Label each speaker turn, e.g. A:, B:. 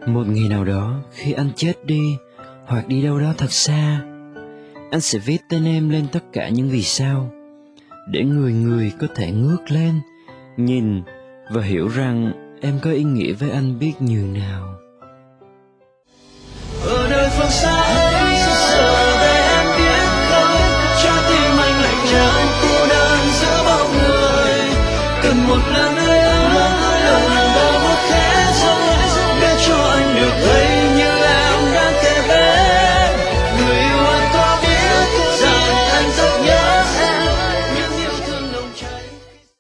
A: Một ngày nào đó khi anh chết đi, hoặc đi đâu đó thật xa, anh sẽ viết tên em lên tất cả những vì sao, để người người có thể ngước lên, nhìn và hiểu rằng em có ý nghĩa với anh biết nhường nào.
B: Ở nơi phương xa